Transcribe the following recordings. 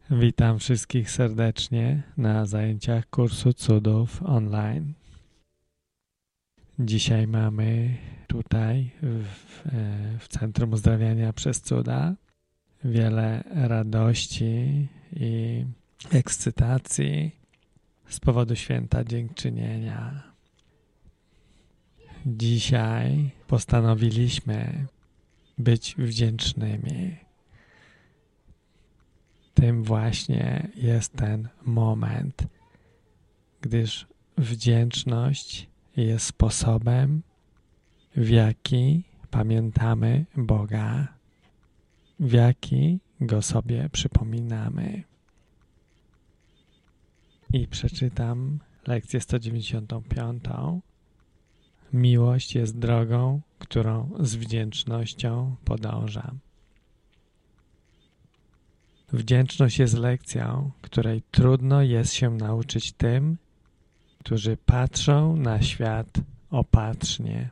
Witam wszystkich serdecznie na zajęciach kursu cudów online. Dzisiaj mamy tutaj w Centrum Uzdrawiania przez Cuda wiele radości i ekscytacji z powodu święta dziękczynienia. Dzisiaj postanowiliśmy być wdzięcznymi. Tym właśnie jest ten moment, gdyż wdzięczność jest sposobem, w jaki pamiętamy Boga, w jaki Go sobie przypominamy. I przeczytam lekcję 195. Miłość jest drogą, którą z wdzięcznością podążam. Wdzięczność jest lekcją, której trudno jest się nauczyć tym, którzy patrzą na świat opatrznie.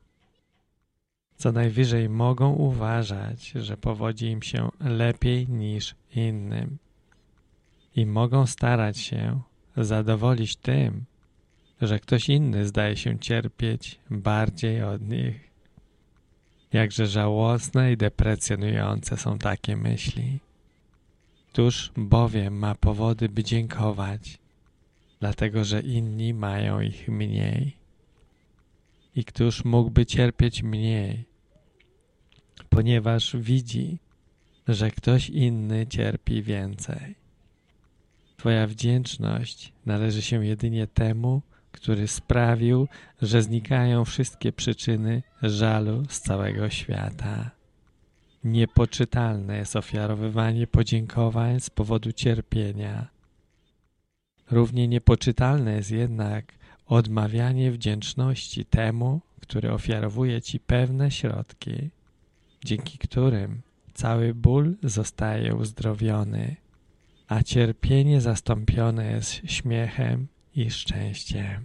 Co najwyżej mogą uważać, że powodzi im się lepiej niż innym i mogą starać się zadowolić tym, że ktoś inny zdaje się cierpieć bardziej od nich. Jakże żałosne i deprecjonujące są takie myśli. Któż bowiem ma powody, by dziękować, dlatego że inni mają ich mniej? I któż mógłby cierpieć mniej, ponieważ widzi, że ktoś inny cierpi więcej? Twoja wdzięczność należy się jedynie temu, który sprawił, że znikają wszystkie przyczyny żalu z całego świata. Niepoczytalne jest ofiarowywanie podziękowań z powodu cierpienia. Równie niepoczytalne jest jednak odmawianie wdzięczności temu, który ofiarowuje ci pewne środki, dzięki którym cały ból zostaje uzdrowiony, a cierpienie zastąpione jest śmiechem i szczęściem.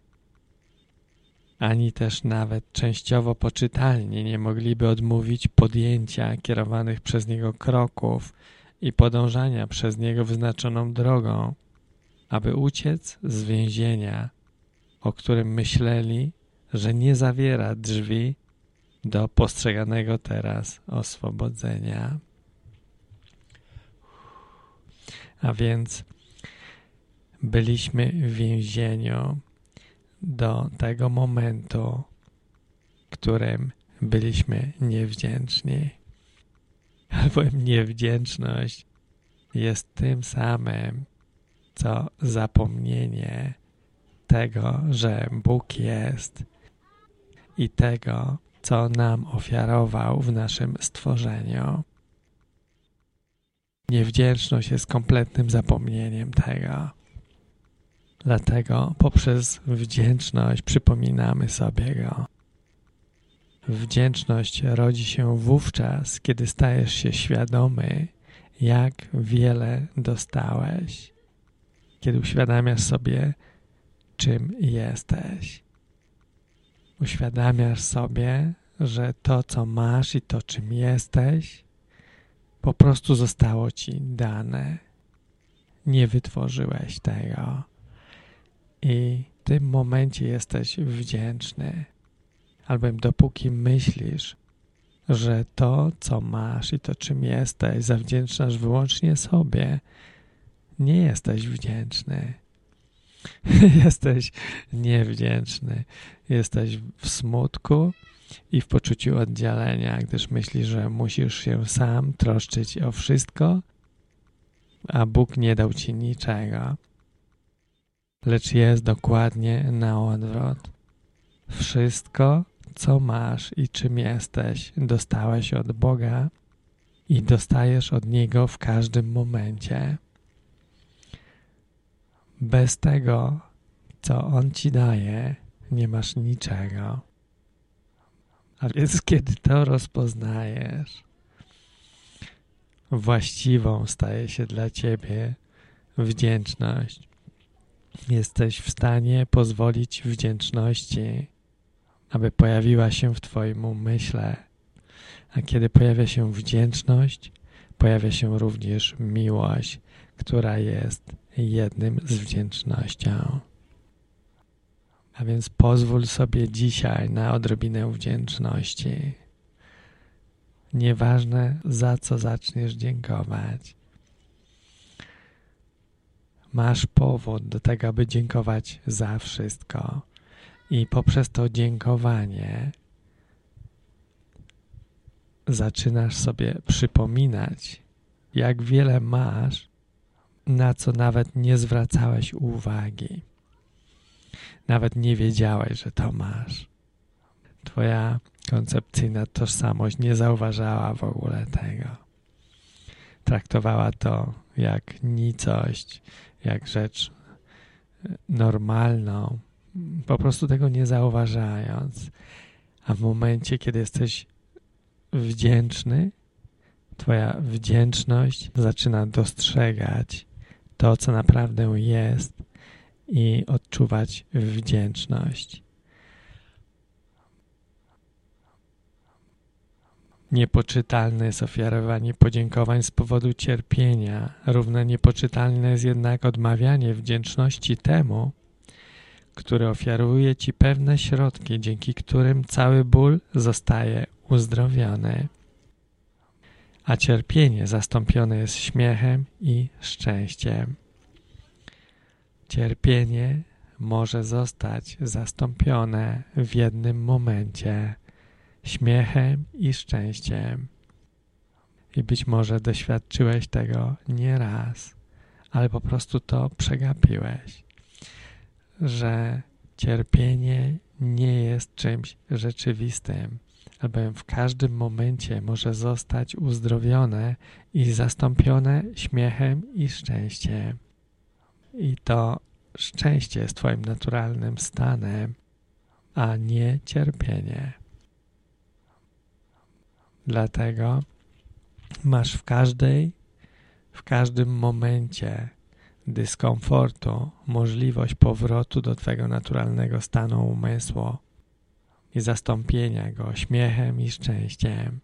Ani też nawet częściowo poczytalni nie mogliby odmówić podjęcia kierowanych przez niego kroków i podążania przez niego wyznaczoną drogą, aby uciec z więzienia, o którym myśleli, że nie zawiera drzwi do postrzeganego teraz oswobodzenia. A więc byliśmy w więzieniu do tego momentu, w którym byliśmy niewdzięczni. Albowiem niewdzięczność jest tym samym, co zapomnienie tego, że Bóg jest i tego, co nam ofiarował w naszym stworzeniu. Niewdzięczność jest kompletnym zapomnieniem tego. Dlatego poprzez wdzięczność przypominamy sobie Go. Wdzięczność rodzi się wówczas, kiedy stajesz się świadomy, jak wiele dostałeś. Kiedy uświadamiasz sobie, czym jesteś. Uświadamiasz sobie, że to, co masz i to, czym jesteś, po prostu zostało ci dane. Nie wytworzyłeś tego. I w tym momencie jesteś wdzięczny. Albowiem dopóki myślisz, że to, co masz i to, czym jesteś, zawdzięczasz wyłącznie sobie, nie jesteś wdzięczny. Jesteś niewdzięczny. Jesteś w smutku i w poczuciu oddzielenia, gdyż myślisz, że musisz się sam troszczyć o wszystko, a Bóg nie dał ci niczego. Lecz jest dokładnie na odwrót. Wszystko, co masz i czym jesteś, dostałeś od Boga i dostajesz od Niego w każdym momencie. Bez tego, co On ci daje, nie masz niczego. A więc kiedy to rozpoznajesz, właściwą staje się dla ciebie wdzięczność. Jesteś w stanie pozwolić wdzięczności, aby pojawiła się w twoim umyśle. A kiedy pojawia się wdzięczność, pojawia się również miłość, która jest jednym z wdzięcznością. A więc pozwól sobie dzisiaj na odrobinę wdzięczności. Nieważne, za co zaczniesz dziękować. Masz powód do tego, aby dziękować za wszystko. I poprzez to dziękowanie zaczynasz sobie przypominać, jak wiele masz, na co nawet nie zwracałeś uwagi. Nawet nie wiedziałeś, że to masz. Twoja koncepcyjna tożsamość nie zauważała w ogóle tego. Traktowała to jak nicość, jak rzecz normalną, po prostu tego nie zauważając. A w momencie, kiedy jesteś wdzięczny, twoja wdzięczność zaczyna dostrzegać to, co naprawdę jest i odczuwać wdzięczność. Niepoczytalne jest ofiarowanie podziękowań z powodu cierpienia. Równie niepoczytalne jest jednak odmawianie wdzięczności temu, który ofiaruje ci pewne środki, dzięki którym cały ból zostaje uzdrowiony. A cierpienie zastąpione jest śmiechem i szczęściem. Cierpienie może zostać zastąpione w jednym momencie śmiechem i szczęściem. I być może doświadczyłeś tego nie raz, ale po prostu to przegapiłeś, że cierpienie nie jest czymś rzeczywistym, albowiem w każdym momencie może zostać uzdrowione i zastąpione śmiechem i szczęściem. I to szczęście jest twoim naturalnym stanem, a nie cierpienie. Dlatego masz w każdym momencie dyskomfortu możliwość powrotu do twego naturalnego stanu umysłu i zastąpienia go śmiechem i szczęściem.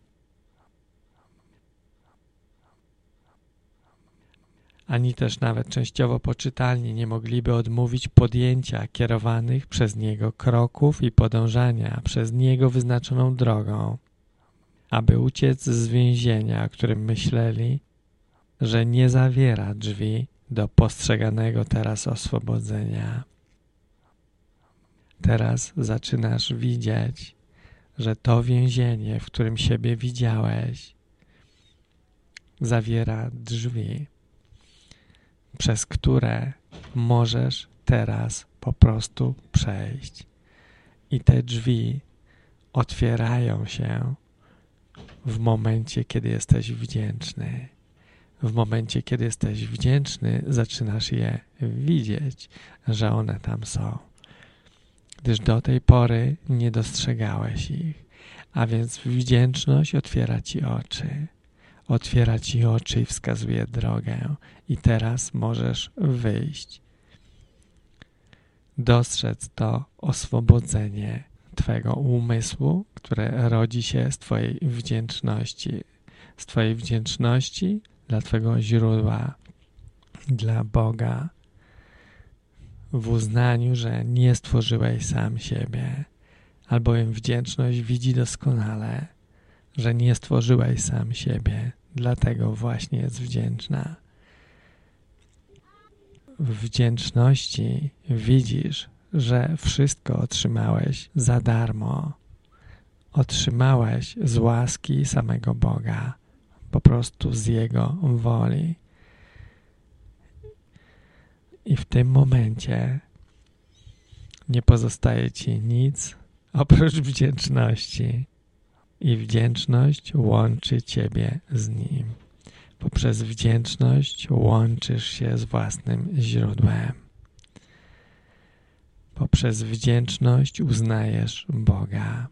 Ani też nawet częściowo poczytalni nie mogliby odmówić podjęcia kierowanych przez niego kroków i podążania przez niego wyznaczoną drogą, aby uciec z więzienia, o którym myśleli, że nie zawiera drzwi do postrzeganego teraz oswobodzenia. Teraz zaczynasz widzieć, że to więzienie, w którym siebie widziałeś, zawiera drzwi, przez które możesz teraz po prostu przejść. I te drzwi otwierają się w momencie, kiedy jesteś wdzięczny. W momencie, kiedy jesteś wdzięczny, zaczynasz je widzieć, że one tam są. Gdyż do tej pory nie dostrzegałeś ich. A więc wdzięczność otwiera ci oczy. Otwiera ci oczy i wskazuje drogę. I teraz możesz wyjść. Dostrzec to oswobodzenie twego umysłu, które rodzi się z twojej wdzięczności. Z twojej wdzięczności dla twego źródła, dla Boga. W uznaniu, że nie stworzyłeś sam siebie, albowiem wdzięczność widzi doskonale, że nie stworzyłeś sam siebie, dlatego właśnie jest wdzięczna. W wdzięczności widzisz, że wszystko otrzymałeś za darmo. Otrzymałeś z łaski samego Boga, po prostu z Jego woli. I w tym momencie nie pozostaje ci nic oprócz wdzięczności. I wdzięczność łączy ciebie z Nim. Poprzez wdzięczność łączysz się z własnym źródłem. Poprzez wdzięczność uznajesz Boga.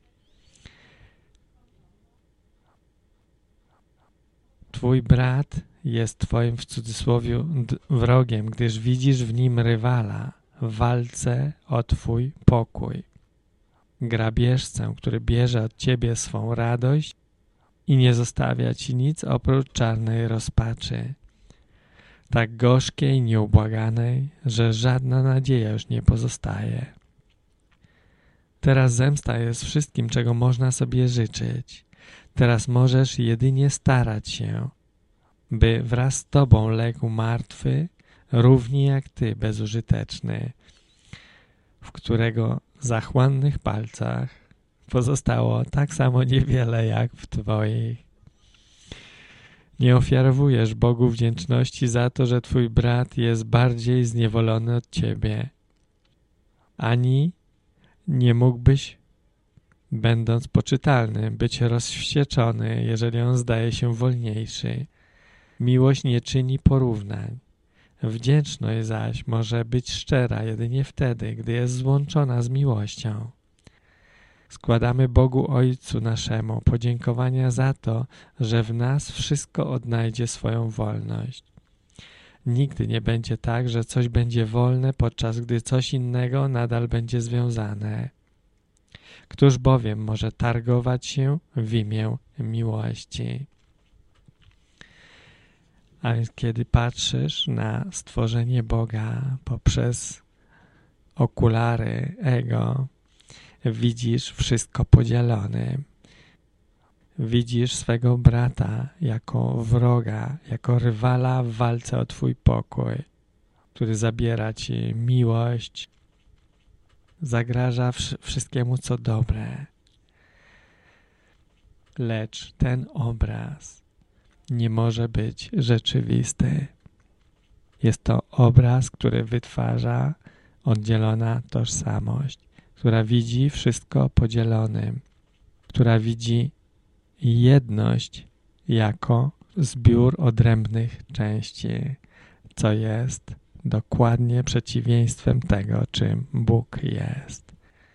Twój brat jest twoim w cudzysłowie wrogiem, gdyż widzisz w nim rywala w walce o twój pokój. Grabieżcę, który bierze od ciebie swą radość i nie zostawia ci nic oprócz czarnej rozpaczy, tak gorzkiej, nieubłaganej, że żadna nadzieja już nie pozostaje. Teraz zemsta jest wszystkim, czego można sobie życzyć. Teraz możesz jedynie starać się, by wraz z tobą legł martwy, równie jak ty bezużyteczny, w którego zachłannych palcach pozostało tak samo niewiele jak w twoich. Nie ofiarowujesz Bogu wdzięczności za to, że twój brat jest bardziej zniewolony od ciebie. Ani nie mógłbyś, będąc poczytalny, być rozwścieczony, jeżeli on zdaje się wolniejszy. Miłość nie czyni porównań. Wdzięczność zaś może być szczera jedynie wtedy, gdy jest złączona z miłością. Składamy Bogu Ojcu naszemu podziękowania za to, że w nas wszystko odnajdzie swoją wolność. Nigdy nie będzie tak, że coś będzie wolne, podczas gdy coś innego nadal będzie związane. Któż bowiem może targować się w imię miłości? A więc kiedy patrzysz na stworzenie Boga poprzez okulary ego, widzisz wszystko podzielone. Widzisz swego brata jako wroga, jako rywala w walce o twój pokój, który zabiera ci miłość, zagraża wszystkiemu, co dobre. Lecz ten obraz nie może być rzeczywisty. Jest to obraz, który wytwarza oddzielona tożsamość, która widzi wszystko podzielonym, która widzi jedność jako zbiór odrębnych części, co jest dokładnie przeciwieństwem tego, czym Bóg jest.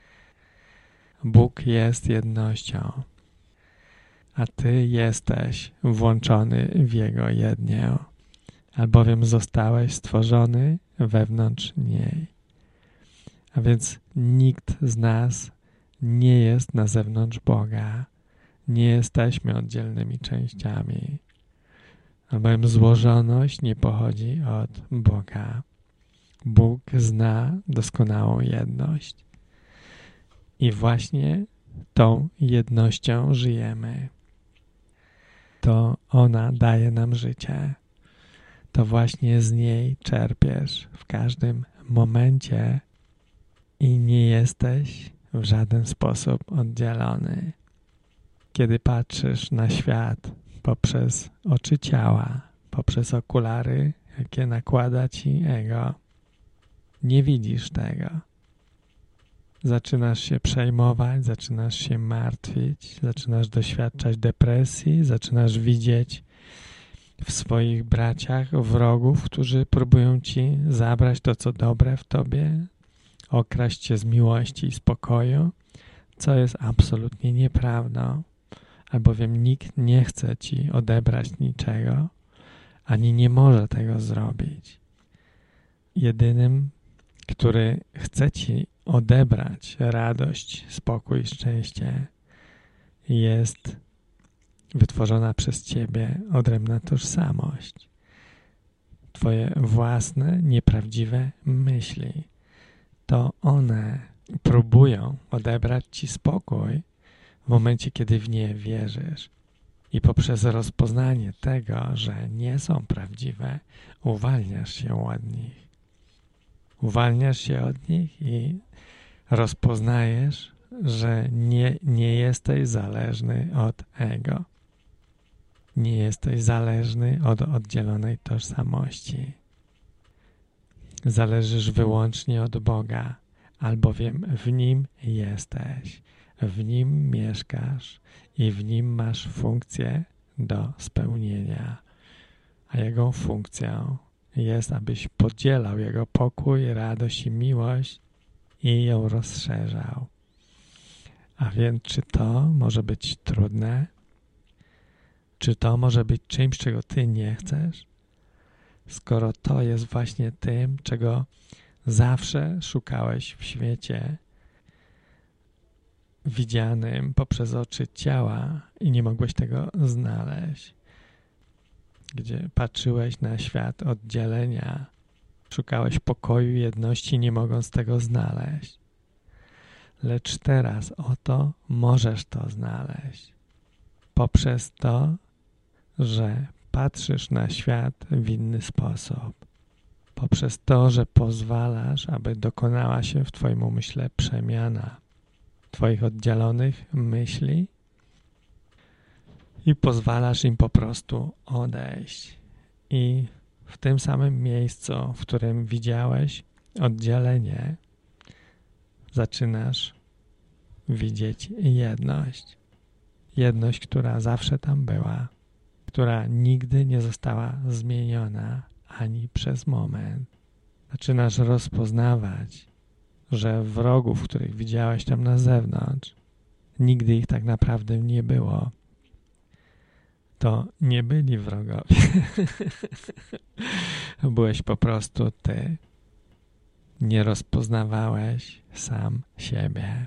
Bóg jest jednością, a ty jesteś włączony w Jego jednię, albowiem zostałeś stworzony wewnątrz niej. A więc nikt z nas nie jest na zewnątrz Boga. Nie jesteśmy oddzielnymi częściami, albowiem złożoność nie pochodzi od Boga. Bóg zna doskonałą jedność i właśnie tą jednością żyjemy. To ona daje nam życie. To właśnie z niej czerpiesz w każdym momencie i nie jesteś w żaden sposób oddzielony. Kiedy patrzysz na świat poprzez oczy ciała, poprzez okulary, jakie nakłada ci ego, nie widzisz tego. Zaczynasz się przejmować, zaczynasz się martwić, zaczynasz doświadczać depresji, zaczynasz widzieć w swoich braciach wrogów, którzy próbują ci zabrać to, co dobre w tobie, okraść cię z miłości i spokoju, co jest absolutnie nieprawdą, albowiem nikt nie chce ci odebrać niczego, ani nie może tego zrobić. Jedynym, który chce ci odebrać radość, spokój, szczęście, jest wytworzona przez ciebie odrębna tożsamość. Twoje własne, nieprawdziwe myśli. To one próbują odebrać ci spokój w momencie, kiedy w nie wierzysz. I poprzez rozpoznanie tego, że nie są prawdziwe, uwalniasz się od nich. Uwalniasz się od nich i rozpoznajesz, że nie jesteś zależny od ego. Nie jesteś zależny od oddzielonej tożsamości. Zależysz wyłącznie od Boga, albowiem w Nim jesteś, w Nim mieszkasz i w Nim masz funkcję do spełnienia. A Jego funkcją jest, abyś podzielał Jego pokój, radość i miłość i ją rozszerzał. A więc czy to może być trudne? Czy to może być czymś, czego ty nie chcesz? Skoro to jest właśnie tym, czego zawsze szukałeś w świecie, widzianym poprzez oczy ciała i nie mogłeś tego znaleźć. Gdzie patrzyłeś na świat oddzielenia, szukałeś pokoju, jedności, nie mogąc tego znaleźć. Lecz teraz oto możesz to znaleźć. Poprzez to, że patrzysz na świat w inny sposób. Poprzez to, że pozwalasz, aby dokonała się w twoim umyśle przemiana twoich oddzielonych myśli i pozwalasz im po prostu odejść. I w tym samym miejscu, w którym widziałeś oddzielenie, zaczynasz widzieć jedność. Jedność, która zawsze tam była, która nigdy nie została zmieniona ani przez moment. Zaczynasz rozpoznawać, że wrogów, których widziałeś tam na zewnątrz, nigdy ich tak naprawdę nie było. To nie byli wrogowie. Byłeś po prostu ty. Nie rozpoznawałeś sam siebie.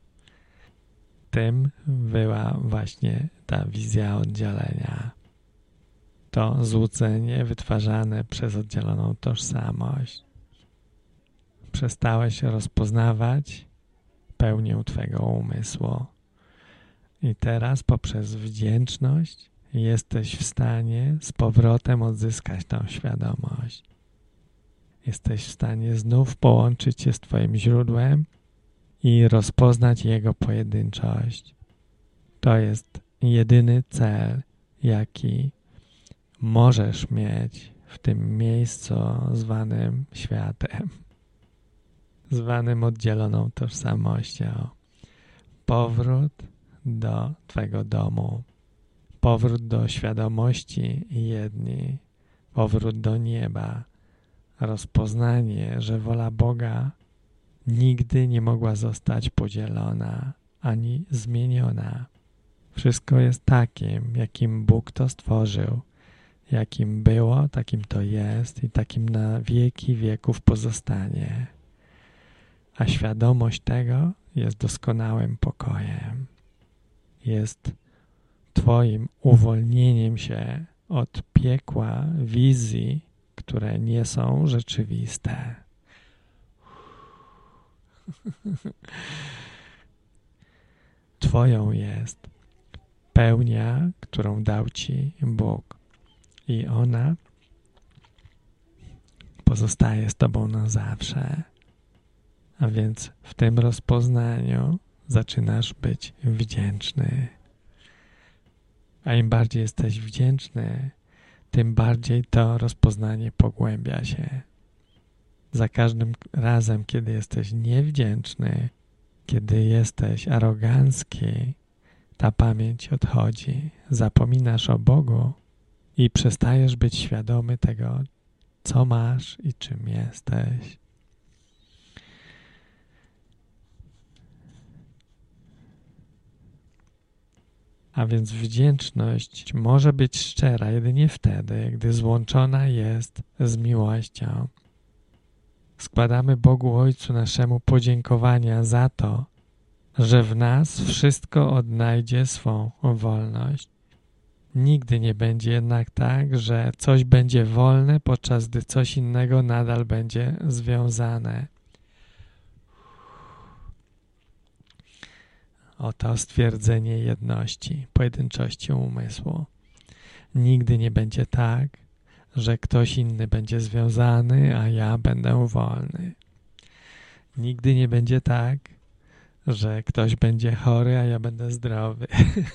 Tym była właśnie ta wizja oddzielenia. To złudzenie wytwarzane przez oddzieloną tożsamość. Przestałeś rozpoznawać pełnię twego umysłu. I teraz poprzez wdzięczność jesteś w stanie z powrotem odzyskać tą świadomość. Jesteś w stanie znów połączyć się z twoim źródłem i rozpoznać jego pojedynczość. To jest jedyny cel, jaki możesz mieć w tym miejscu zwanym światem, zwanym oddzieloną tożsamością. Powrót do twego domu, powrót do świadomości jedni, powrót do nieba, rozpoznanie, że wola Boga nigdy nie mogła zostać podzielona ani zmieniona. Wszystko jest takim, jakim Bóg to stworzył, jakim było, takim to jest i takim na wieki wieków pozostanie. A świadomość tego jest doskonałym pokojem. Jest twoim uwolnieniem się od piekła wizji, które nie są rzeczywiste. Twoją jest pełnia, którą dał ci Bóg. I ona pozostaje z tobą na zawsze. A więc w tym rozpoznaniu zaczynasz być wdzięczny. A im bardziej jesteś wdzięczny, tym bardziej to rozpoznanie pogłębia się. Za każdym razem, kiedy jesteś niewdzięczny, kiedy jesteś arogancki, ta pamięć odchodzi. Zapominasz o Bogu i przestajesz być świadomy tego, co masz i czym jesteś. A więc wdzięczność może być szczera jedynie wtedy, gdy złączona jest z miłością. Składamy Bogu Ojcu naszemu podziękowania za to, że w nas wszystko odnajdzie swą wolność. Nigdy nie będzie jednak tak, że coś będzie wolne, podczas gdy coś innego nadal będzie związane. Oto stwierdzenie jedności, pojedynczości umysłu. Nigdy nie będzie tak, że ktoś inny będzie związany, a ja będę wolny. Nigdy nie będzie tak, że ktoś będzie chory, a ja będę zdrowy.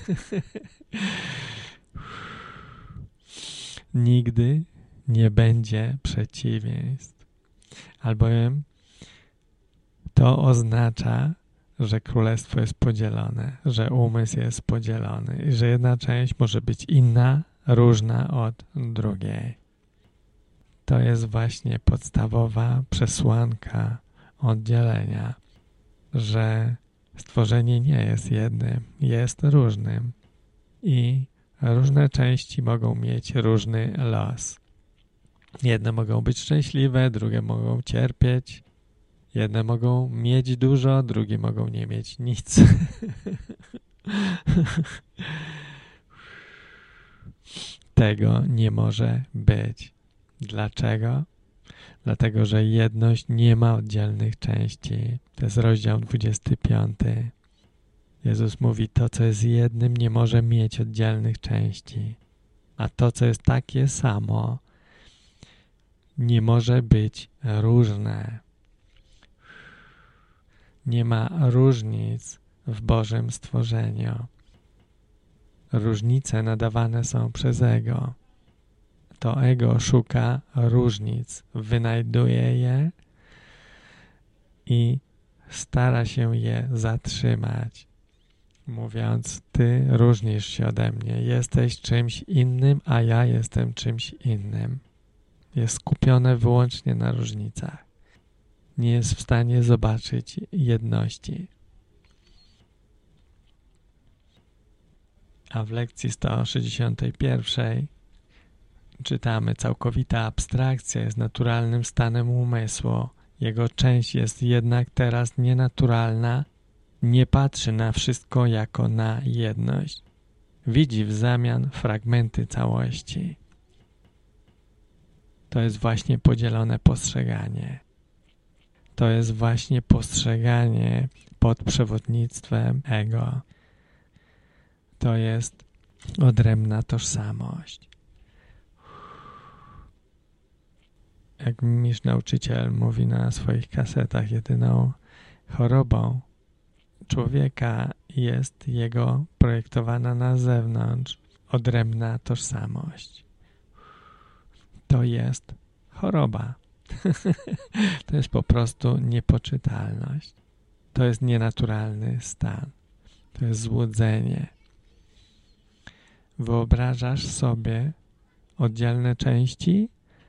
Nigdy nie będzie przeciwieństw. Albowiem to oznacza, że królestwo jest podzielone, że umysł jest podzielony i że jedna część może być inna, różna od drugiej. To jest właśnie podstawowa przesłanka oddzielenia, że stworzenie nie jest jednym, jest różnym i różne części mogą mieć różny los. Jedne mogą być szczęśliwe, drugie mogą cierpieć, Jedne mogą mieć dużo, drugie mogą nie mieć nic. Tego nie może być. Dlaczego? Dlatego, że jedność nie ma oddzielnych części. To jest rozdział 25. Jezus mówi, to co jest jednym nie może mieć oddzielnych części. A to co jest takie samo nie może być różne. Nie ma różnic w Bożym stworzeniu. Różnice nadawane są przez ego. To ego szuka różnic, wynajduje je i stara się je zatrzymać, mówiąc, ty różnisz się ode mnie, jesteś czymś innym, a ja jestem czymś innym. Jest skupione wyłącznie na różnicach. Nie jest w stanie zobaczyć jedności. A w lekcji 161 czytamy, całkowita abstrakcja jest naturalnym stanem umysłu. Jego część jest jednak teraz nienaturalna, nie patrzy na wszystko jako na jedność. Widzi w zamian fragmenty całości. To jest właśnie podzielone postrzeganie. To jest właśnie postrzeganie pod przewodnictwem ego. To jest odrębna tożsamość. Jak mistrz nauczyciel mówi na swoich kasetach, jedyną chorobą człowieka jest jego projektowana na zewnątrz odrębna tożsamość. To jest choroba. To jest po prostu niepoczytalność. To jest nienaturalny stan. To jest złudzenie. Wyobrażasz sobie oddzielne części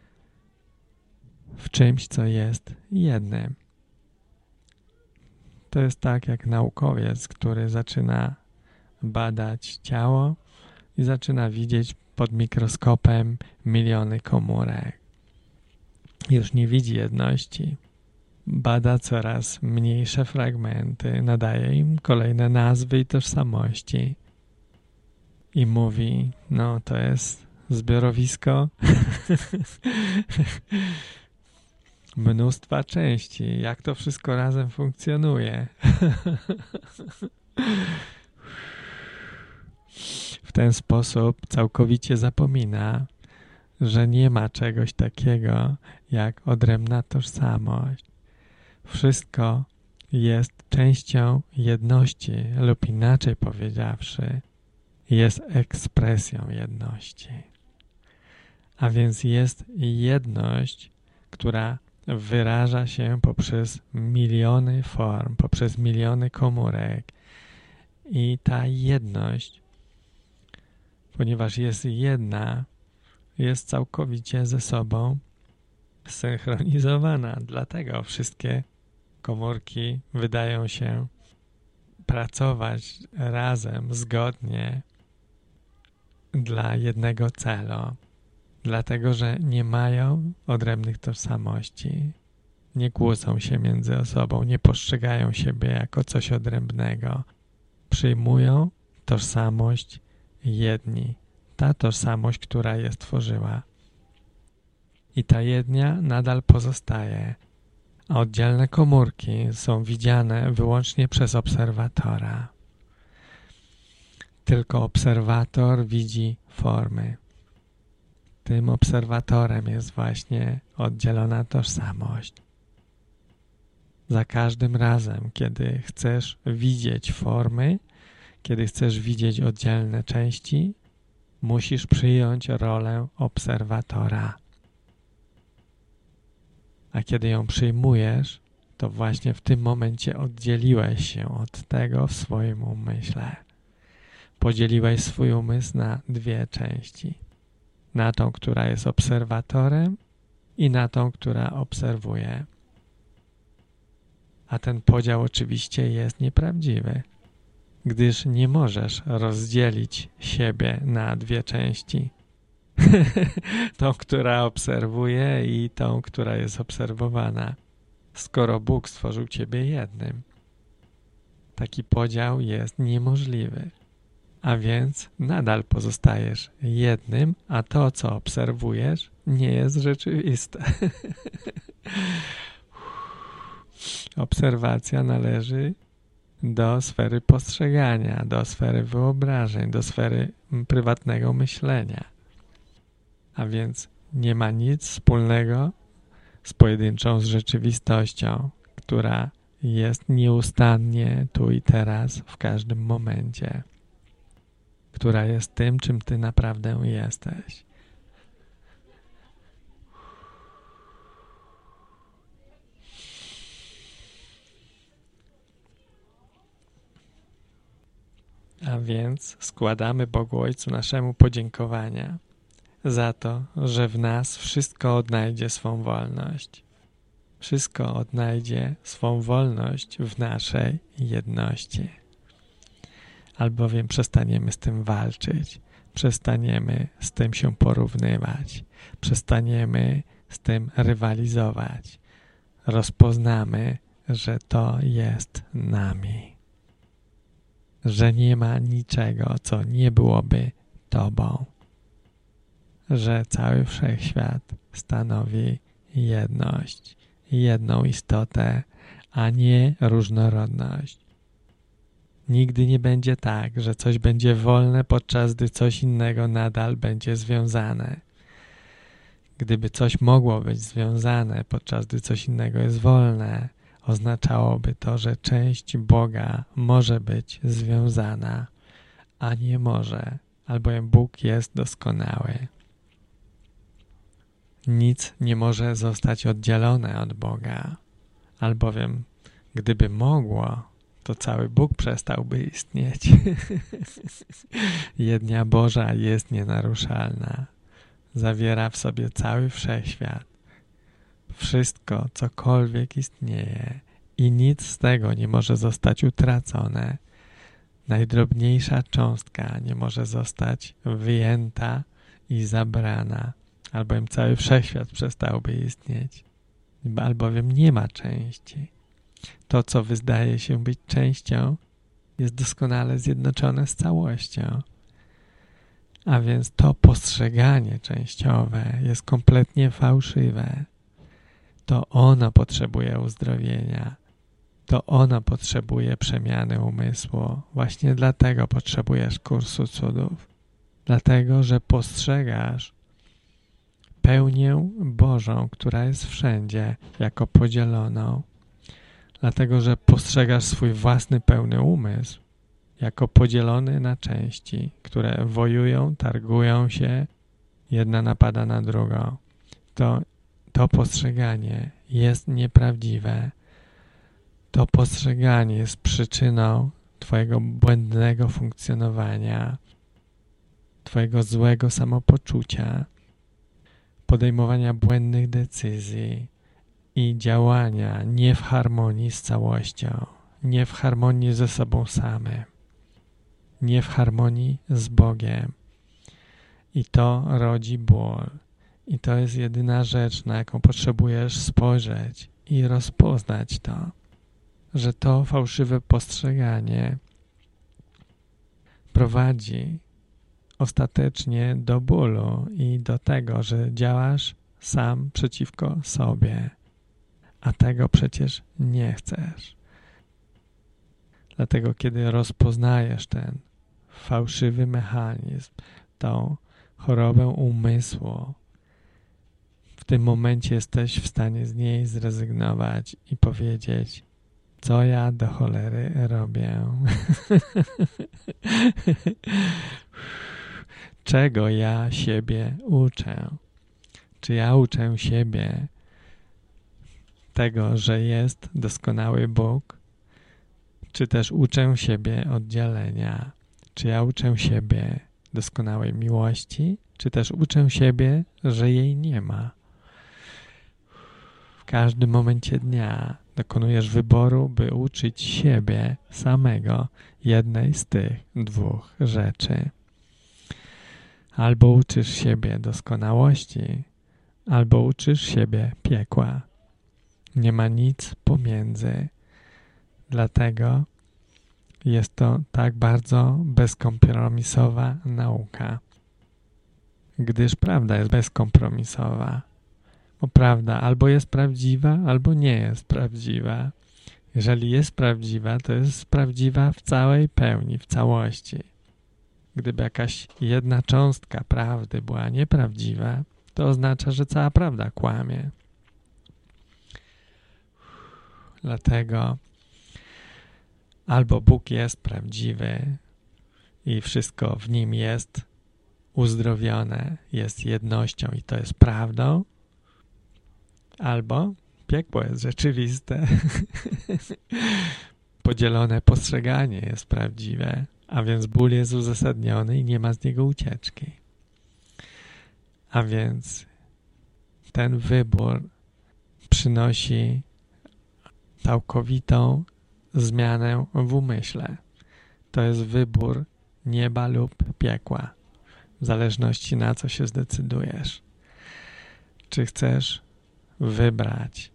w czymś, co jest jednym. To jest tak jak naukowiec, który zaczyna badać ciało i zaczyna widzieć pod mikroskopem miliony komórek. Już nie widzi jedności. Bada coraz mniejsze fragmenty, nadaje im kolejne nazwy i tożsamości. I mówi, no to jest zbiorowisko mnóstwa części. Jak to wszystko razem funkcjonuje? W ten sposób całkowicie zapomina, że nie ma czegoś takiego jak odrębna tożsamość. Wszystko jest częścią jedności lub inaczej powiedziawszy, jest ekspresją jedności. A więc jest jedność, która wyraża się poprzez miliony form, poprzez miliony komórek. I ta jedność, ponieważ jest jedna, jest całkowicie ze sobą zsynchronizowana. Dlatego wszystkie komórki wydają się pracować razem, zgodnie dla jednego celu. Dlatego, że nie mają odrębnych tożsamości. Nie kłócą się między sobą, nie postrzegają siebie jako coś odrębnego. Przyjmują tożsamość jedni. Ta tożsamość, która je stworzyła. I ta jedna nadal pozostaje. A oddzielne komórki są widziane wyłącznie przez obserwatora. Tylko obserwator widzi formy. Tym obserwatorem jest właśnie oddzielona tożsamość. Za każdym razem, kiedy chcesz widzieć formy, kiedy chcesz widzieć oddzielne części, musisz przyjąć rolę obserwatora. A kiedy ją przyjmujesz, to właśnie w tym momencie oddzieliłeś się od tego w swoim umyśle. Podzieliłeś swój umysł na dwie części. Na tą, która jest obserwatorem i na tą, która obserwuje. A ten podział oczywiście jest nieprawdziwy, gdyż nie możesz rozdzielić siebie na dwie części. Tą, która obserwuje i tą, która jest obserwowana. skoro Bóg stworzył ciebie jednym? Taki podział jest niemożliwy. A więc nadal pozostajesz jednym, a to, co obserwujesz, nie jest rzeczywiste. Obserwacja należy do sfery postrzegania, do sfery wyobrażeń, do sfery prywatnego myślenia. A więc nie ma nic wspólnego z pojedynczą z rzeczywistością, która jest nieustannie tu i teraz, w każdym momencie, która jest tym, czym ty naprawdę jesteś. A więc składamy Bogu Ojcu naszemu podziękowania za to, że w nas wszystko odnajdzie swą wolność. Wszystko odnajdzie swą wolność w naszej jedności. Albowiem przestaniemy z tym walczyć, przestaniemy z tym się porównywać, przestaniemy z tym rywalizować. Rozpoznamy, że to jest nami. Że nie ma niczego, co nie byłoby Tobą. Że cały wszechświat stanowi jedność, jedną istotę, a nie różnorodność. Nigdy nie będzie tak, że coś będzie wolne, podczas gdy coś innego nadal będzie związane. Gdyby coś mogło być związane, podczas gdy coś innego jest wolne, oznaczałoby to, że część Boga może być związana, a nie może, albowiem Bóg jest doskonały. Nic nie może zostać oddzielone od Boga, albowiem gdyby mogło, to cały Bóg przestałby istnieć. Jednia Boża jest nienaruszalna. Zawiera w sobie cały wszechświat. Wszystko, cokolwiek istnieje i nic z tego nie może zostać utracone. Najdrobniejsza cząstka nie może zostać wyjęta i zabrana, albowiem cały wszechświat przestałby istnieć, albowiem nie ma części. To, co wydaje się być częścią, jest doskonale zjednoczone z całością. A więc to postrzeganie częściowe jest kompletnie fałszywe. To ono potrzebuje uzdrowienia. To ono potrzebuje przemiany umysłu. Właśnie dlatego potrzebujesz kursu cudów. Dlatego, że postrzegasz pełnię Bożą, która jest wszędzie, jako podzieloną. Dlatego, że postrzegasz swój własny pełny umysł jako podzielony na części, które wojują, targują się, jedna napada na drugą. To postrzeganie jest nieprawdziwe. To postrzeganie jest przyczyną twojego błędnego funkcjonowania, twojego złego samopoczucia, podejmowania błędnych decyzji i działania nie w harmonii z całością, nie w harmonii ze sobą samym, nie w harmonii z Bogiem. I to rodzi ból. I to jest jedyna rzecz, na jaką potrzebujesz spojrzeć i rozpoznać to, że to fałszywe postrzeganie prowadzi ostatecznie do bólu i do tego, że działasz sam przeciwko sobie, a tego przecież nie chcesz. Dlatego, kiedy rozpoznajesz ten fałszywy mechanizm, tą chorobę umysłu, w tym momencie jesteś w stanie z niej zrezygnować i powiedzieć: co ja do cholery robię? Czego ja siebie uczę? Czy ja uczę siebie tego, że jest doskonały Bóg? Czy też uczę siebie oddzielenia? Czy ja uczę siebie doskonałej miłości? Czy też uczę siebie, że jej nie ma? W każdym momencie dnia dokonujesz wyboru, by uczyć siebie samego jednej z tych dwóch rzeczy. Albo uczysz siebie doskonałości, albo uczysz siebie piekła. Nie ma nic pomiędzy. Dlatego jest to tak bardzo bezkompromisowa nauka. Gdyż prawda jest bezkompromisowa. Bo prawda albo jest prawdziwa, albo nie jest prawdziwa. Jeżeli jest prawdziwa, to jest prawdziwa w całej pełni, w całości. Gdyby jakaś jedna cząstka prawdy była nieprawdziwa, to oznacza, że cała prawda kłamie. Dlatego albo Bóg jest prawdziwy i wszystko w Nim jest uzdrowione, jest jednością i to jest prawdą, albo piekło jest rzeczywiste. Podzielone postrzeganie jest prawdziwe, a więc ból jest uzasadniony i nie ma z niego ucieczki. A więc ten wybór przynosi całkowitą zmianę w umyśle. To jest wybór nieba lub piekła, w zależności na co się zdecydujesz. Czy chcesz wybrać,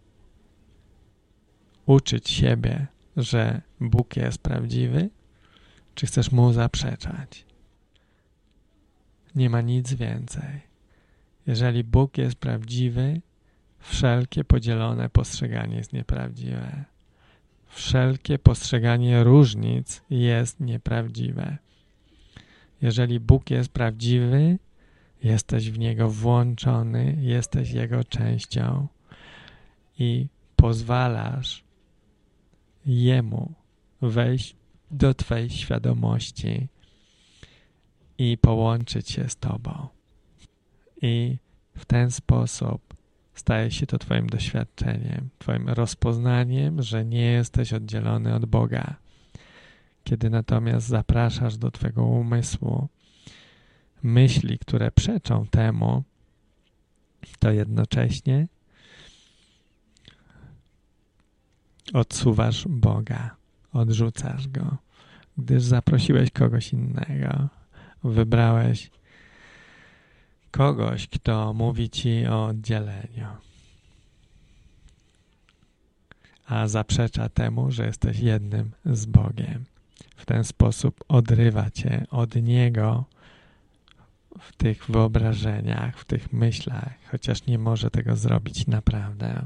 uczyć siebie, że Bóg jest prawdziwy, czy chcesz Mu zaprzeczać? Nie ma nic więcej. Jeżeli Bóg jest prawdziwy, wszelkie podzielone postrzeganie jest nieprawdziwe. Wszelkie postrzeganie różnic jest nieprawdziwe. Jeżeli Bóg jest prawdziwy, jesteś w Niego włączony, jesteś Jego częścią i pozwalasz Jemu wejść do Twojej świadomości i połączyć się z Tobą. I w ten sposób staje się to Twoim doświadczeniem, Twoim rozpoznaniem, że nie jesteś oddzielony od Boga. Kiedy natomiast zapraszasz do Twojego umysłu myśli, które przeczą temu, to jednocześnie odsuwasz Boga, odrzucasz Go, gdyż zaprosiłeś kogoś innego, wybrałeś kogoś, kto mówi Ci o oddzieleniu, a zaprzecza temu, że jesteś jednym z Bogiem. W ten sposób odrywa Cię od Niego w tych wyobrażeniach, w tych myślach, chociaż nie może tego zrobić naprawdę.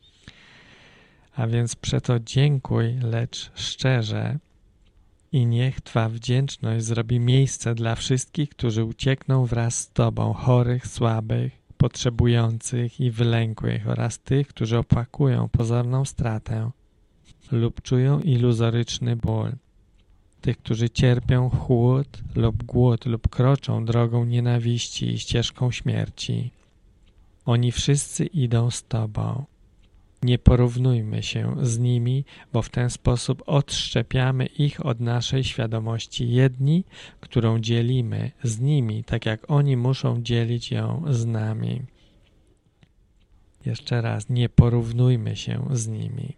A więc przeto dziękuj, lecz szczerze i niech Twa wdzięczność zrobi miejsce dla wszystkich, którzy uciekną wraz z Tobą, chorych, słabych, potrzebujących i wylękłych oraz tych, którzy opłakują pozorną stratę lub czują iluzoryczny ból. Tych, którzy cierpią chłód lub głód lub kroczą drogą nienawiści i ścieżką śmierci. Oni wszyscy idą z Tobą. Nie porównujmy się z nimi, bo w ten sposób odszczepiamy ich od naszej świadomości jedni, którą dzielimy z nimi, tak jak oni muszą dzielić ją z nami. Jeszcze raz, nie porównujmy się z nimi.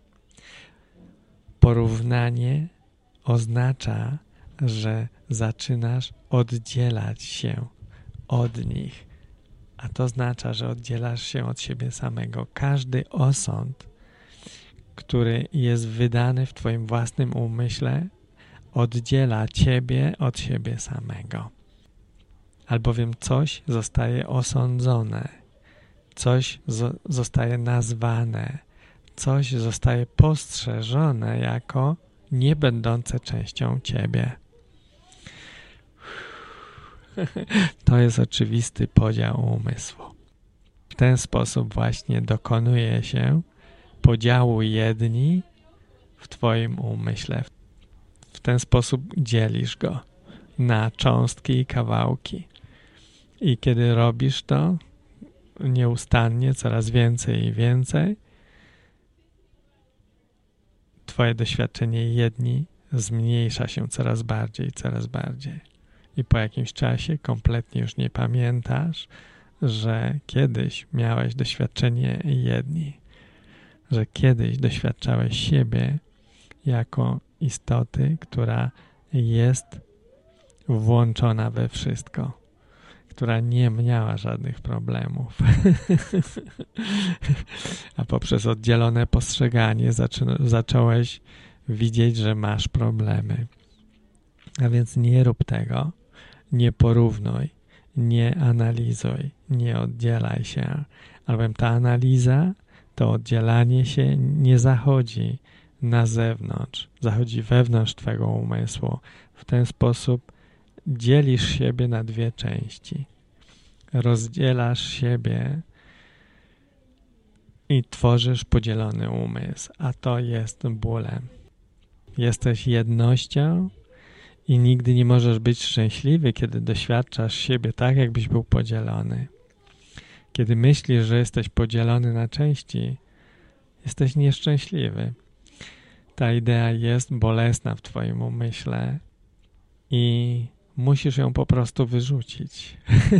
Porównanie oznacza, że zaczynasz oddzielać się od nich. A to oznacza, że oddzielasz się od siebie samego. Każdy osąd, który jest wydany w Twoim własnym umyśle, oddziela Ciebie od siebie samego. Albowiem coś zostaje osądzone, coś zostaje nazwane, coś zostaje postrzeżone jako nie będące częścią Ciebie. To jest oczywisty podział umysłu. W ten sposób właśnie dokonuje się podziału jedni w Twoim umyśle. W ten sposób dzielisz go na cząstki i kawałki. I kiedy robisz to nieustannie, coraz więcej i więcej, Twoje doświadczenie jedni zmniejsza się coraz bardziej, coraz bardziej. I po jakimś czasie kompletnie już nie pamiętasz, że kiedyś miałeś doświadczenie jedni, że kiedyś doświadczałeś siebie jako istoty, która jest włączona we wszystko, która nie miała żadnych problemów. A poprzez oddzielone postrzeganie zacząłeś widzieć, że masz problemy. A więc nie rób tego, nie porównuj, nie analizuj, nie oddzielaj się. Albowiem ta analiza, to oddzielanie się nie zachodzi na zewnątrz, zachodzi wewnątrz twego umysłu. W ten sposób dzielisz siebie na dwie części. Rozdzielasz siebie i tworzysz podzielony umysł, a to jest bólem. Jesteś jednością i nigdy nie możesz być szczęśliwy, kiedy doświadczasz siebie tak, jakbyś był podzielony. Kiedy myślisz, że jesteś podzielony na części, jesteś nieszczęśliwy. Ta idea jest bolesna w twoim umyśle i musisz ją po prostu wyrzucić.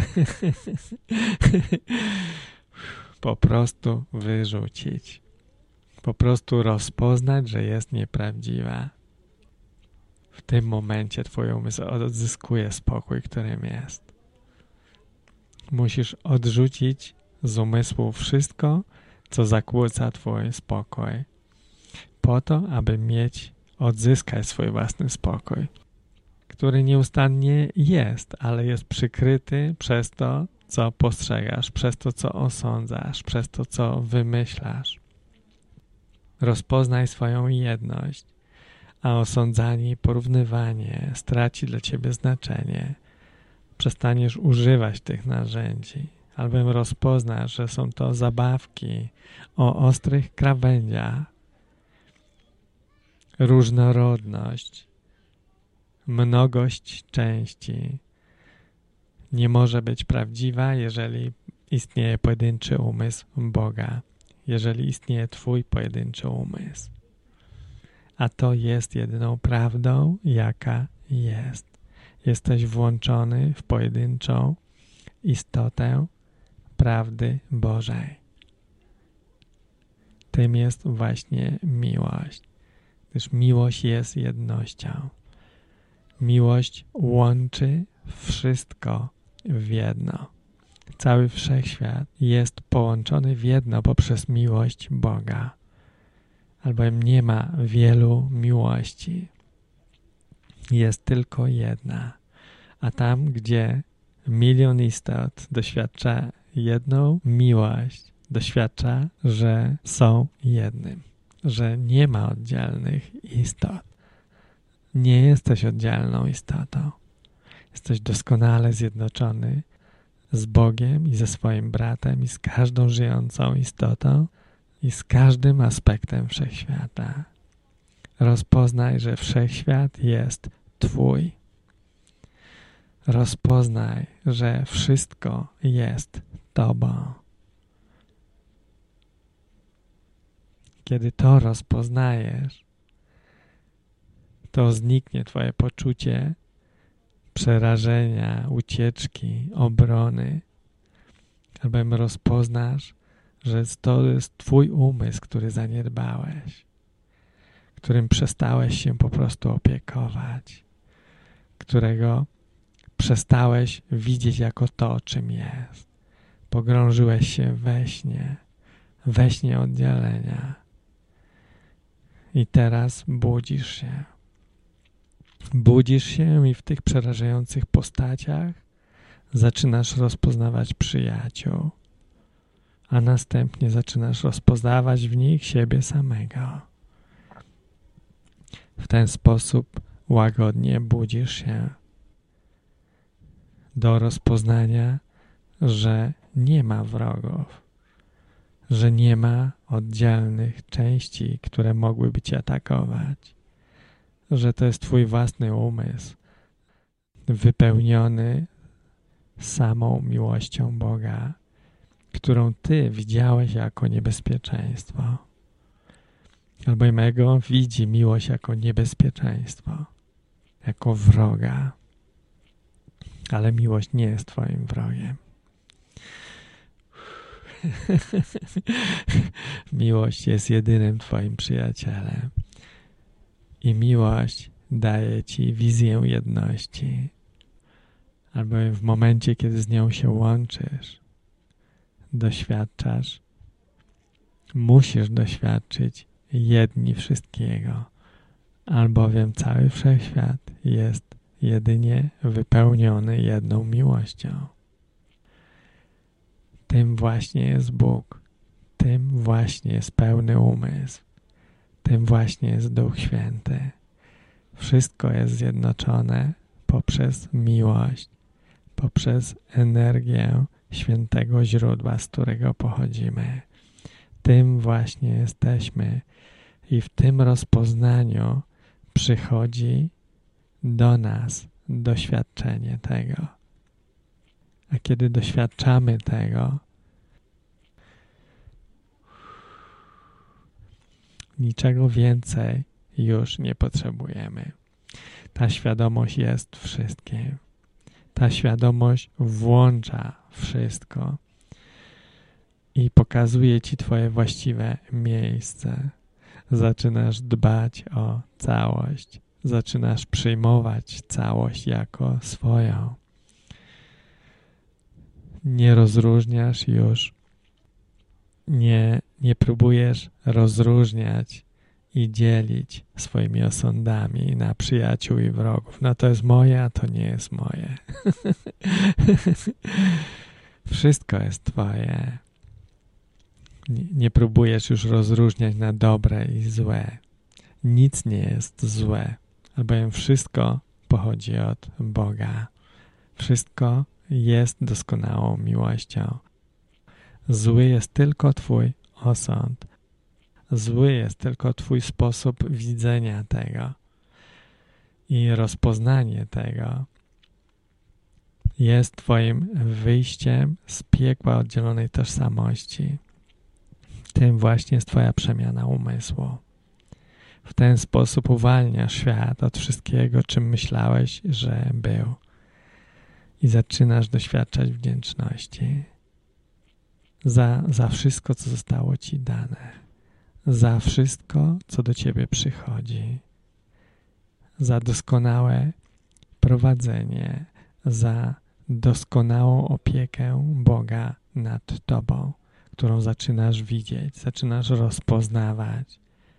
Po prostu wyrzucić. Po prostu rozpoznać, że jest nieprawdziwa. W tym momencie twój umysł odzyskuje spokój, którym jest. Musisz odrzucić z umysłu wszystko, co zakłóca twój spokój. Po to, aby odzyskać swój własny spokój, który nieustannie jest, ale jest przykryty przez to, co postrzegasz, przez to, co osądzasz, przez to, co wymyślasz. Rozpoznaj swoją jedność, a osądzanie i porównywanie straci dla ciebie znaczenie. Przestaniesz używać tych narzędzi, albowiem rozpoznasz, że są to zabawki o ostrych krawędziach. Różnorodność, mnogość części nie może być prawdziwa, jeżeli istnieje pojedynczy umysł Boga, jeżeli istnieje twój pojedynczy umysł. A to jest jedyną prawdą, jaka jest. Jesteś włączony w pojedynczą istotę prawdy Bożej. Tym jest właśnie miłość, gdyż miłość jest jednością. Miłość łączy wszystko w jedno. Cały wszechświat jest połączony w jedno poprzez miłość Boga. Albowiem nie ma wielu miłości. Jest tylko jedna. A tam, gdzie milion istot doświadcza jedną miłość, doświadcza, że są jednym. Że nie ma oddzielnych istot. Nie jesteś oddzielną istotą. Jesteś doskonale zjednoczony z Bogiem i ze swoim bratem i z każdą żyjącą istotą i z każdym aspektem wszechświata. Rozpoznaj, że wszechświat jest twój. Rozpoznaj, że wszystko jest tobą. Kiedy to rozpoznajesz, to zniknie twoje poczucie przerażenia, ucieczki, obrony. Albowiem rozpoznasz, że to jest twój umysł, który zaniedbałeś, którym przestałeś się po prostu opiekować, którego przestałeś widzieć jako to, czym jest. Pogrążyłeś się we śnie oddzielenia. I teraz budzisz się. Budzisz się i w tych przerażających postaciach zaczynasz rozpoznawać przyjaciół, a następnie zaczynasz rozpoznawać w nich siebie samego. W ten sposób łagodnie budzisz się do rozpoznania, że nie ma wrogów, że nie ma oddzielnych części, które mogłyby cię atakować, że to jest twój własny umysł wypełniony samą miłością Boga, którą ty widziałeś jako niebezpieczeństwo. Albowiem ego widzi miłość jako niebezpieczeństwo, jako wroga. Ale miłość nie jest twoim wrogiem. Miłość jest jedynym twoim przyjacielem. I miłość daje ci wizję jedności. albowiem w momencie, kiedy z nią się łączysz, doświadczasz, musisz doświadczyć jedni wszystkiego, albowiem cały wszechświat jest jedynie wypełniony jedną miłością. Tym właśnie jest Bóg, tym właśnie jest pełny umysł, tym właśnie jest Duch Święty. Wszystko jest zjednoczone poprzez miłość, poprzez energię świętego źródła, z którego pochodzimy. Tym właśnie jesteśmy i w tym rozpoznaniu przychodzi do nas doświadczenie tego. A kiedy doświadczamy tego, niczego więcej już nie potrzebujemy. Ta świadomość jest wszystkim. Ta świadomość włącza wszystko i pokazuje ci twoje właściwe miejsce. Zaczynasz dbać o całość. Zaczynasz przyjmować całość jako swoją. Nie rozróżniasz już, nie próbujesz rozróżniać i dzielić swoimi osądami na przyjaciół i wrogów. No to jest moje, a to nie jest moje. Wszystko jest twoje. Nie próbujesz już rozróżniać na dobre i złe. Nic nie jest złe, albowiem wszystko pochodzi od Boga. Wszystko jest doskonałą miłością. Zły jest tylko twój osąd. Zły jest tylko twój sposób widzenia tego. I rozpoznanie tego jest twoim wyjściem z piekła oddzielonej tożsamości. Tym właśnie jest twoja przemiana umysłu. W ten sposób uwalniasz świat od wszystkiego, czym myślałeś, że był. I zaczynasz doświadczać wdzięczności za wszystko, co zostało ci dane. Za wszystko, co do ciebie przychodzi. Za doskonałe prowadzenie. Za doskonałą opiekę Boga nad tobą, którą zaczynasz widzieć, zaczynasz rozpoznawać.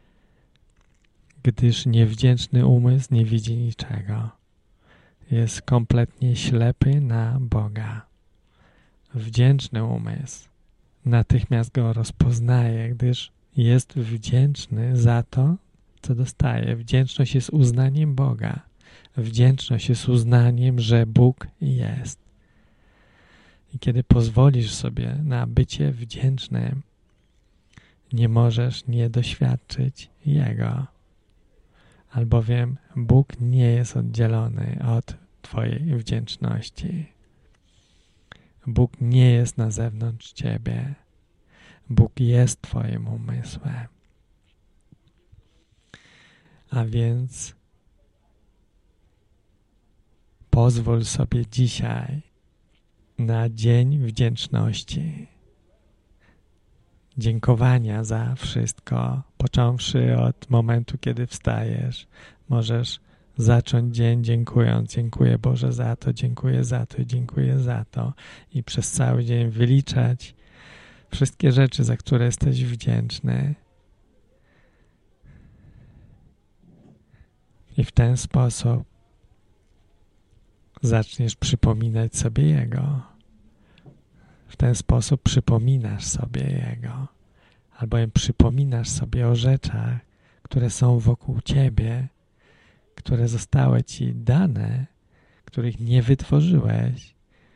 Gdyż niewdzięczny umysł nie widzi niczego. Jest kompletnie ślepy na Boga. Wdzięczny umysł natychmiast go rozpoznaje, gdyż jest wdzięczny za to, co dostaje. Wdzięczność jest uznaniem Boga. Wdzięczność jest uznaniem, że Bóg jest. I kiedy pozwolisz sobie na bycie wdzięcznym, nie możesz nie doświadczyć Jego. Albowiem Bóg nie jest oddzielony od twojej wdzięczności. Bóg nie jest na zewnątrz ciebie. Bóg jest twoim umysłem. A więc pozwól sobie dzisiaj na dzień wdzięczności. Dziękowania za wszystko, począwszy od momentu, kiedy wstajesz. Możesz zacząć dzień dziękując. Dziękuję Boże za to, dziękuję za to i dziękuję za to. I przez cały dzień wyliczać wszystkie rzeczy, za które jesteś wdzięczny. I w ten sposób zaczniesz przypominać sobie Jego. W ten sposób przypominasz sobie Jego. Albowiem przypominasz sobie o rzeczach, które są wokół ciebie, które zostały ci dane, których nie wytworzyłeś,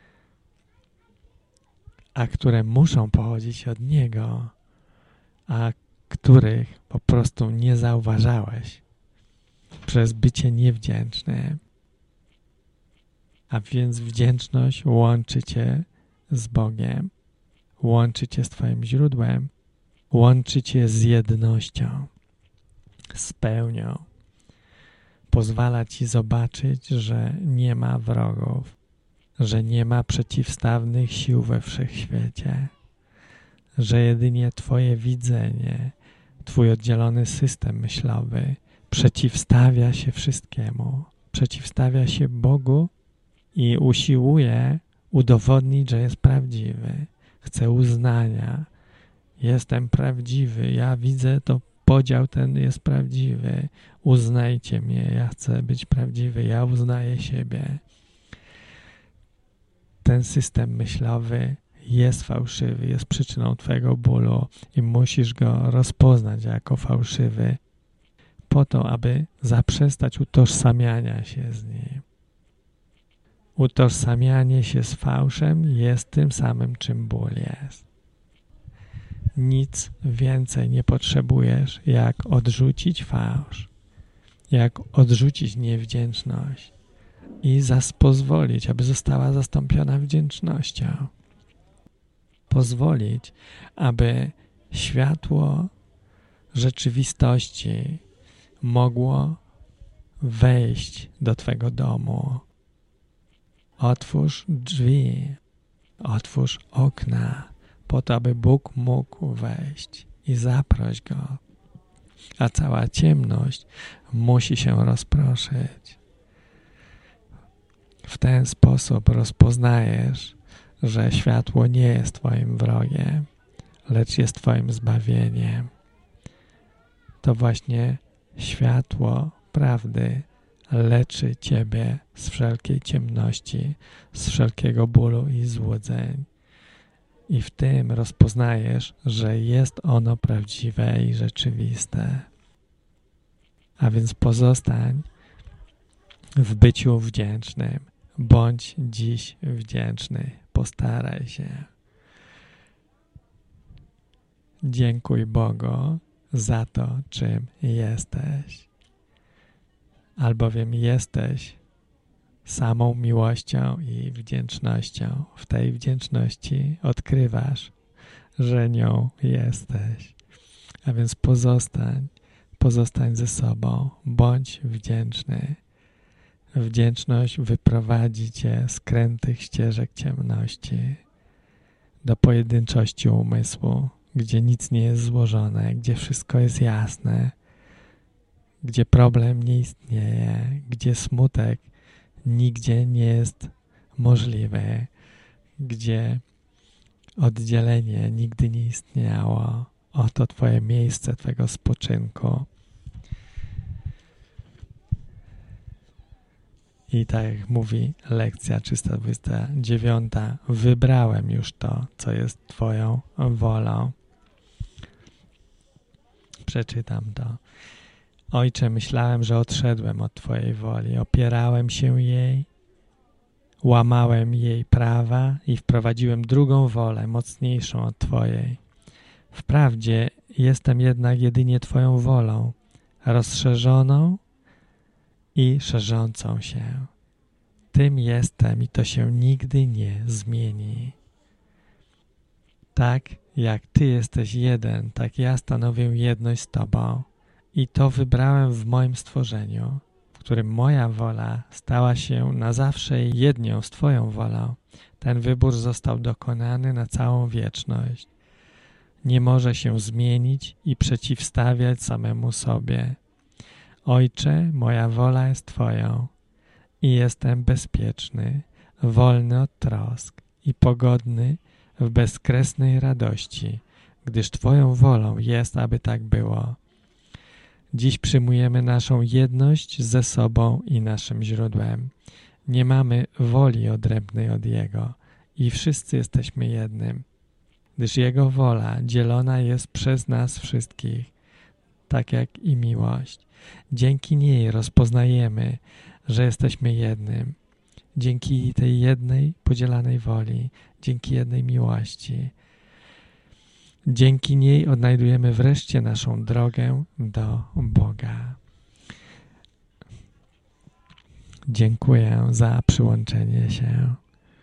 a które muszą pochodzić od Niego, a których po prostu nie zauważałeś przez bycie niewdzięcznym. A więc wdzięczność łączy cię z Bogiem, łączy cię z twoim źródłem, łączy cię z jednością, z pełnią. Pozwala ci zobaczyć, że nie ma wrogów, że nie ma przeciwstawnych sił we wszechświecie, że jedynie twoje widzenie, twój oddzielony system myślowy przeciwstawia się wszystkiemu, przeciwstawia się Bogu i usiłuje udowodnić, że jest prawdziwy. Chce uznania. Jestem prawdziwy, ja widzę to, podział ten jest prawdziwy. Uznajcie mnie, ja chcę być prawdziwy, ja uznaję siebie. Ten system myślowy jest fałszywy, jest przyczyną twojego bólu i musisz go rozpoznać jako fałszywy po to, aby zaprzestać utożsamiania się z nim. Utożsamianie się z fałszem jest tym samym, czym ból jest. Nic więcej nie potrzebujesz, jak odrzucić fałsz, jak odrzucić niewdzięczność i pozwolić, aby została zastąpiona wdzięcznością. Pozwolić, aby światło rzeczywistości mogło wejść do twego domu. Otwórz drzwi, otwórz okna, po to, aby Bóg mógł wejść i zaproś Go. A cała ciemność musi się rozproszyć. W ten sposób rozpoznajesz, że światło nie jest twoim wrogiem, lecz jest twoim zbawieniem. To właśnie światło prawdy leczy ciebie z wszelkiej ciemności, z wszelkiego bólu i złudzeń. I w tym rozpoznajesz, że jest ono prawdziwe i rzeczywiste. A więc pozostań w byciu wdzięcznym. Bądź dziś wdzięczny. Postaraj się. Dziękuj Bogu za to, czym jesteś. Albowiem jesteś samą miłością i wdzięcznością. W tej wdzięczności odkrywasz, że nią jesteś. A więc pozostań ze sobą. Bądź wdzięczny. Wdzięczność wyprowadzi cię z krętych ścieżek ciemności do pojedynczości umysłu, gdzie nic nie jest złożone, gdzie wszystko jest jasne, gdzie problem nie istnieje, gdzie smutek nigdzie nie jest możliwy, gdzie oddzielenie nigdy nie istniało. Oto twoje miejsce, twojego spoczynku. I tak jak mówi lekcja 329, wybrałem już to, co jest twoją wolą. Przeczytam to. Ojcze, myślałem, że odszedłem od twojej woli, opierałem się jej, łamałem jej prawa i wprowadziłem drugą wolę, mocniejszą od twojej. Wprawdzie jestem jednak jedynie twoją wolą, rozszerzoną i szerzącą się. Tym jestem i to się nigdy nie zmieni. Tak jak ty jesteś jeden, tak ja stanowię jedność z tobą i to wybrałem w moim stworzeniu, w którym moja wola stała się na zawsze jednią z twoją wolą. Ten wybór został dokonany na całą wieczność. Nie może się zmienić i przeciwstawiać samemu sobie. Ojcze, moja wola jest twoją i jestem bezpieczny, wolny od trosk i pogodny w bezkresnej radości, gdyż twoją wolą jest, aby tak było. Dziś przyjmujemy naszą jedność ze sobą i naszym źródłem. Nie mamy woli odrębnej od Jego i wszyscy jesteśmy jednym, gdyż Jego wola dzielona jest przez nas wszystkich, tak jak i miłość. Dzięki niej rozpoznajemy, że jesteśmy jednym. Dzięki tej jednej podzielanej woli, dzięki jednej miłości. Dzięki niej odnajdujemy wreszcie naszą drogę do Boga. Dziękuję za przyłączenie się.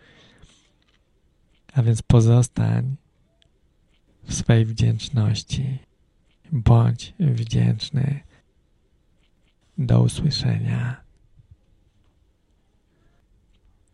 A więc pozostań w swej wdzięczności. Bądź wdzięczny. Do usłyszenia.